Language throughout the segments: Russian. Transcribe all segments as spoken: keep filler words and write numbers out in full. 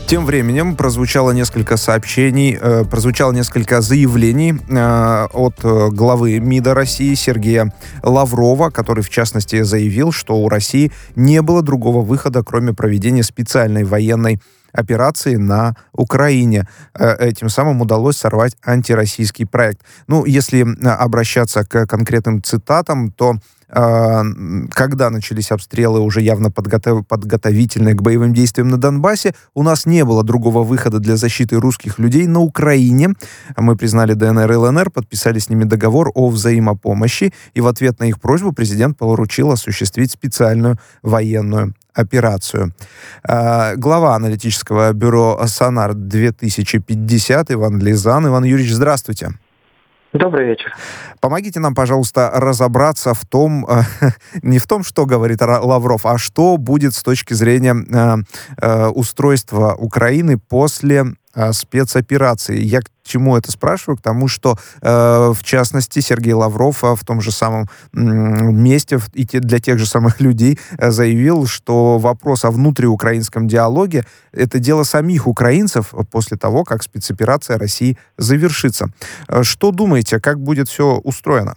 Тем временем прозвучало несколько сообщений, э, прозвучало несколько заявлений э, от главы МИДа России Сергея Лаврова, который, в частности, заявил, что у России не было другого выхода, кроме проведения специальной военной операции на Украине. Этим самым удалось сорвать антироссийский проект. Ну, если обращаться к конкретным цитатам, то э, когда начались обстрелы, уже явно подготов... подготовительные к боевым действиям на Донбассе, у нас не было другого выхода для защиты русских людей на Украине. Мы признали ДНР и ЛНР, подписали с ними договор о взаимопомощи, и в ответ на их просьбу президент поручил осуществить специальную военную операцию. Э, глава аналитического бюро «Сонар две тысячи пятьдесят» Иван Лизан. Иван Юрьевич, здравствуйте. Добрый вечер. Помогите нам, пожалуйста, разобраться в том, э, не в том, что говорит Лавров, а что будет с точки зрения э, э, устройства Украины после э, спецоперации. Я к чему это спрашиваю? К тому, что, э, в частности, Сергей Лавров э, в том же самом э, месте в, и те, для тех же самых людей э, заявил, что вопрос о внутриукраинском диалоге — это дело самих украинцев после того, как спецоперация России завершится. Э, что думаете, как будет все устроено?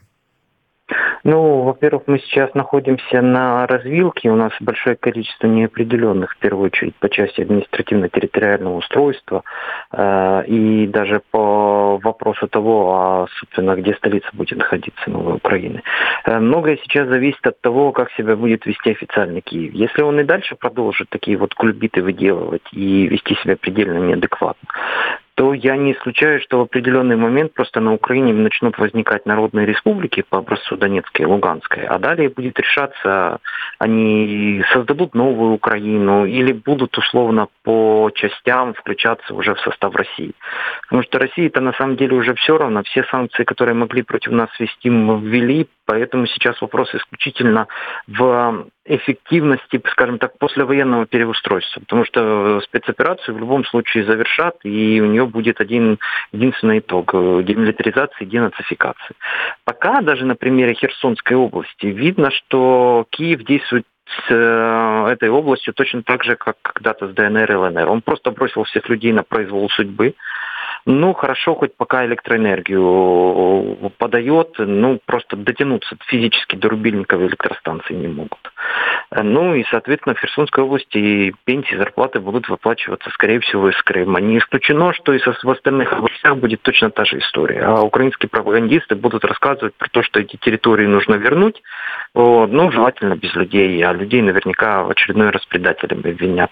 Ну, во-первых, мы сейчас находимся на развилке, у нас большое количество неопределенных, в первую очередь, по части административно-территориального устройства, э, и даже по вопросу того, а, собственно, где столица будет находиться новой Украины. Э, многое сейчас зависит от того, как себя будет вести официальный Киев. Если он и дальше продолжит такие вот кульбиты выделывать и вести себя предельно неадекватно, то я не исключаю, что в определенный момент просто на Украине начнут возникать народные республики по образцу Донецкой и Луганской, а далее будет решаться, они создадут новую Украину или будут условно по частям включаться уже в состав России. Потому что России-то на самом деле уже все равно, все санкции, которые могли против нас ввести, мы ввели, поэтому сейчас вопрос исключительно в эффективности, скажем так, послевоенного переустройства. Потому что спецоперацию в любом случае завершат, и у нее будет один единственный итог – демилитаризация и денацификация. Пока даже на примере Херсонской области видно, что Киев действует с этой областью точно так же, как когда-то с ДНР и ЛНР. Он просто бросил всех людей на произвол судьбы. Ну, хорошо, хоть пока электроэнергию подает, ну, просто дотянуться физически до рубильников электростанции не могут. Ну, и, соответственно, в Херсонской области пенсии, зарплаты будут выплачиваться, скорее всего, из Крыма. Не исключено, что и в остальных областях будет точно та же история. А украинские пропагандисты будут рассказывать про то, что эти территории нужно вернуть, вот, ну, желательно без людей, а людей наверняка в очередной раз предателями обвинят.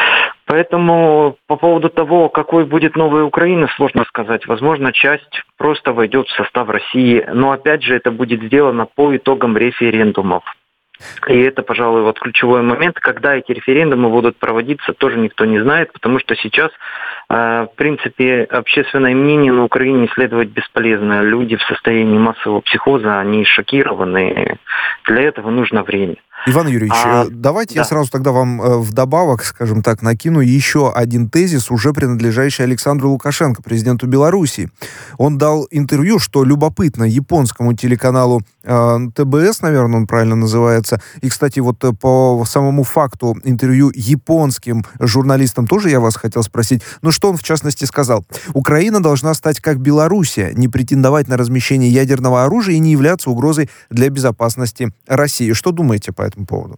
Поэтому по поводу того, какой будет новая Украина, сложно сказать. Возможно, часть просто войдет в состав России, но опять же это будет сделано по итогам референдумов. И это, пожалуй, вот ключевой момент, когда эти референдумы будут проводиться, тоже никто не знает, потому что сейчас, э, в принципе, общественное мнение на Украине исследовать бесполезно. Люди в состоянии массового психоза, они шокированы. Для этого нужно время. Иван Юрьевич, а, давайте да. я сразу тогда вам э, вдобавок, скажем так, накину еще один тезис, уже принадлежащий Александру Лукашенко, президенту Белоруссии. Он дал интервью, что любопытно, японскому телеканалу э, ТБС, наверное, он правильно называется. И, кстати, вот по самому факту интервью японским журналистам тоже я вас хотел спросить. Ну, что он, в частности, сказал? Украина должна стать как Белоруссия, не претендовать на размещение ядерного оружия и не являться угрозой для безопасности России. Что думаете по этому поводу?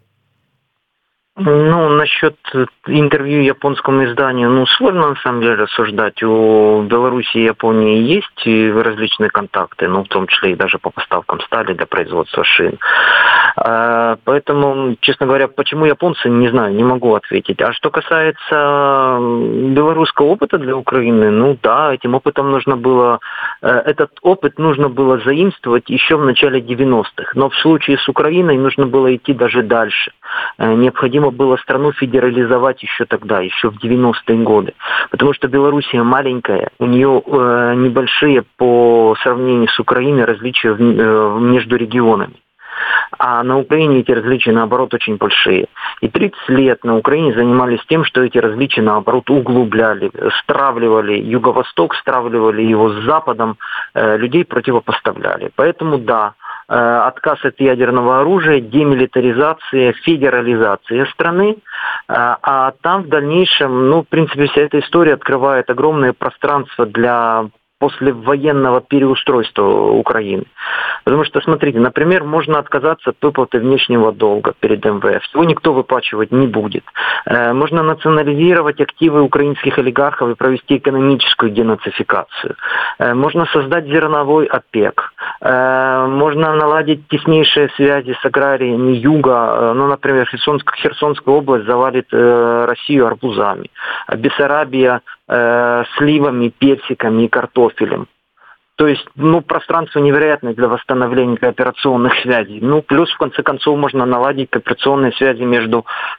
Ну, насчет интервью японскому изданию, ну, сложно на самом деле рассуждать. У Беларуси и Японии есть различные контакты, ну, в том числе и даже по поставкам стали для производства шин. А, поэтому, честно говоря, почему японцы, не знаю, не могу ответить. А что касается белорусского опыта для Украины, ну да, этим опытом нужно было, этот опыт нужно было заимствовать еще в начале девяностых. Но в случае с Украиной нужно было идти даже дальше. Необходимо было страну федерализовать еще тогда, еще в девяностые годы. Потому что Белоруссия маленькая, у нее э, небольшие по сравнению с Украиной различия в, э, между регионами. А на Украине эти различия, наоборот, очень большие. И тридцать лет на Украине занимались тем, что эти различия, наоборот, углубляли, стравливали Юго-Восток, стравливали его с Западом, э, людей противопоставляли. Поэтому, да, отказ от ядерного оружия, демилитаризация, федерализация страны. А там в дальнейшем, ну, в принципе, вся эта история открывает огромное пространство для послевоенного переустройства Украины. Потому что, смотрите, например, можно отказаться от выплаты внешнего долга перед эм вэ эф. Его никто выплачивать не будет. Можно национализировать активы украинских олигархов и провести экономическую денацификацию. Можно создать зерновой ОПЕК. Можно наладить теснейшие связи с аграриями юга. Ну, например, Херсонская, Херсонская область завалит Россию арбузами. Бессарабия сливами, персиками и картофелем. То есть, ну, пространство невероятное для восстановления кооперационных связей. Ну, плюс, в конце концов, можно наладить кооперационные связи между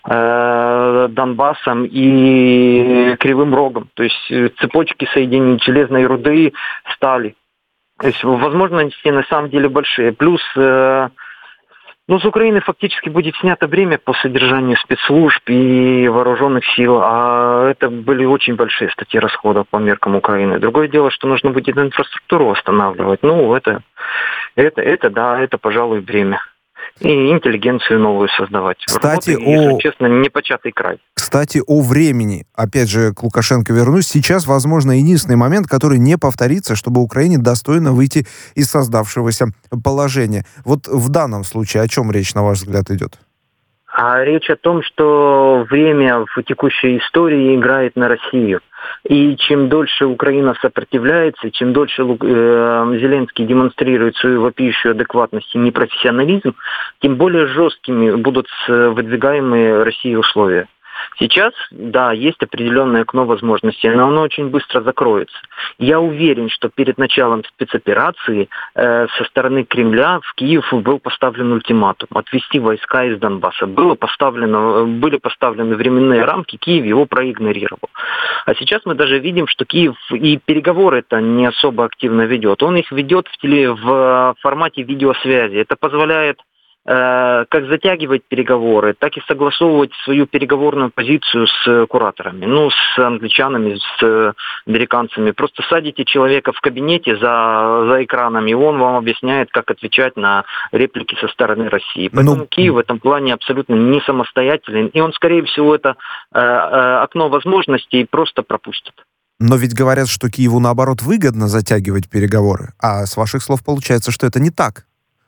э, Донбассом и Кривым Рогом. То есть, цепочки соединений железной руды, стали. То есть, возможности на самом деле большие. Плюс... Э, Ну, с Украины фактически будет снято бремя по содержанию спецслужб и вооруженных сил, а это были очень большие статьи расходов по меркам Украины. Другое дело, что нужно будет инфраструктуру восстанавливать. Ну, это, это, это да, это, пожалуй, бремя. И интеллигенцию новую создавать. Кстати, Работы, о... если честно, непочатый край. Кстати, о времени. Опять же, к Лукашенко вернусь. Сейчас, возможно, единственный момент, который не повторится, чтобы Украине достойно выйти из создавшегося положения. Вот в данном случае о чем речь, на ваш взгляд, идет? А речь о том, что время в текущей истории играет на Россию. И чем дольше Украина сопротивляется, чем дольше э, Зеленский демонстрирует свою вопиющую адекватность и непрофессионализм, тем более жесткими будут выдвигаемые Россией условия. Сейчас, да, есть определенное окно возможностей, но оно очень быстро закроется. Я уверен, что перед началом спецоперации э, со стороны Кремля в Киев был поставлен ультиматум отвести войска из Донбасса. Было поставлено, были поставлены временные рамки, Киев его проигнорировал. А сейчас мы даже видим, что Киев и переговоры-то не особо активно ведет. Он их ведет в, теле, в формате видеосвязи. Это позволяет как затягивать переговоры, так и согласовывать свою переговорную позицию с кураторами, ну, с англичанами, с американцами. Просто садите человека в кабинете за, за экранами, и он вам объясняет, как отвечать на реплики со стороны России. Поэтому ну... Киев в этом плане абсолютно не самостоятелен, и он, скорее всего, это э, э, окно возможностей просто пропустит. Но ведь говорят, что Киеву, наоборот, выгодно затягивать переговоры, а с ваших слов получается, что это не так.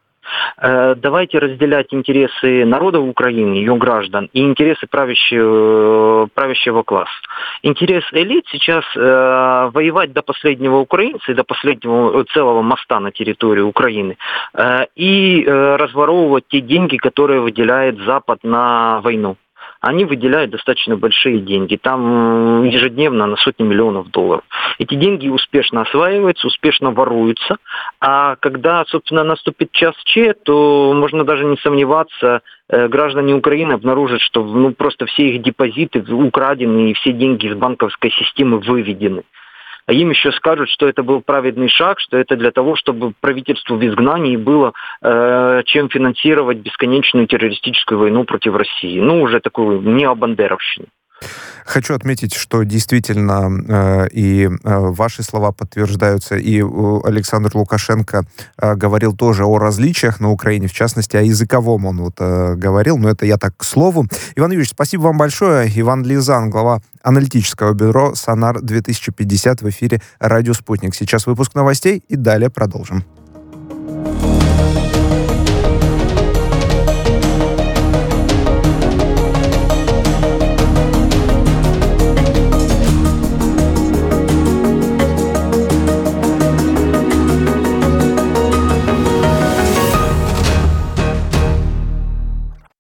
Давайте разделять интересы народа Украины, ее граждан, и интересы правящего, правящего класса. Интерес элит сейчас э, воевать до последнего украинца и до последнего целого моста на территории Украины э, и э, разворовывать те деньги, которые выделяет Запад на войну. Они выделяют достаточно большие деньги. Там ежедневно на сотни миллионов долларов. Эти деньги успешно осваиваются, успешно воруются. А когда, собственно, наступит час Ч, то можно даже не сомневаться, граждане Украины обнаружат, что ну, просто все их депозиты украдены и все деньги из банковской системы выведены. А им еще скажут, что это был праведный шаг, что это для того, чтобы правительству в изгнании было э, чем финансировать бесконечную террористическую войну против России. Ну, уже такую необандеровщину. Хочу отметить, что действительно э, и э, ваши слова подтверждаются, и э, Александр Лукашенко э, говорил тоже о различиях на Украине, в частности, о языковом он вот э, говорил, но это я так к слову. Иван Юрьевич, спасибо вам большое. Иван Лизан, глава аналитического бюро «Сонар две тысячи пятьдесят» в эфире «Радио Спутник». Сейчас выпуск новостей, и далее продолжим.